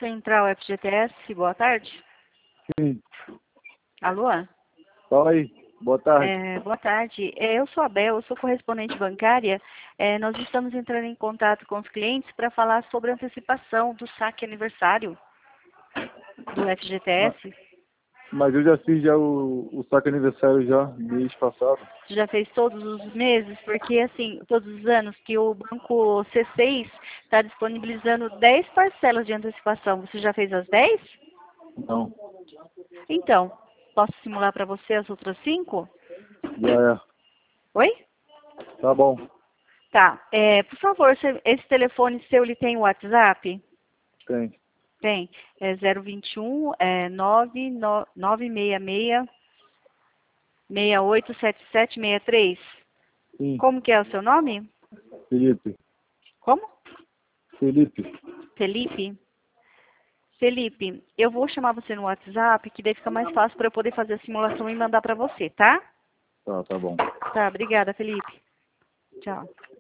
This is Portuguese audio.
Central FGTS, boa tarde. Sim. Alô? Fala aí. Boa tarde. Boa tarde. Eu sou a Bel, eu sou correspondente bancária. Nós estamos entrando em contato com os clientes para falar sobre a antecipação do saque aniversário do FGTS. Mas eu já fiz o saque aniversário já, mês passado. Você já fez todos os meses? Porque, assim, todos os anos que o banco C6 está disponibilizando 10 parcelas de antecipação. Você já fez as 10? Não. Então, posso simular para você as outras 5? Já é. Oi? Tá bom. Tá. Por favor, esse telefone seu, ele tem WhatsApp? Tem. Tem. É 021 966 687763. Sim. Como que é o seu nome? Felipe. Como? Felipe. Felipe? Felipe, eu vou chamar você no WhatsApp, que daí fica mais fácil para eu poder fazer a simulação e mandar para você, tá? Tá bom. Tá, obrigada, Felipe. Tchau.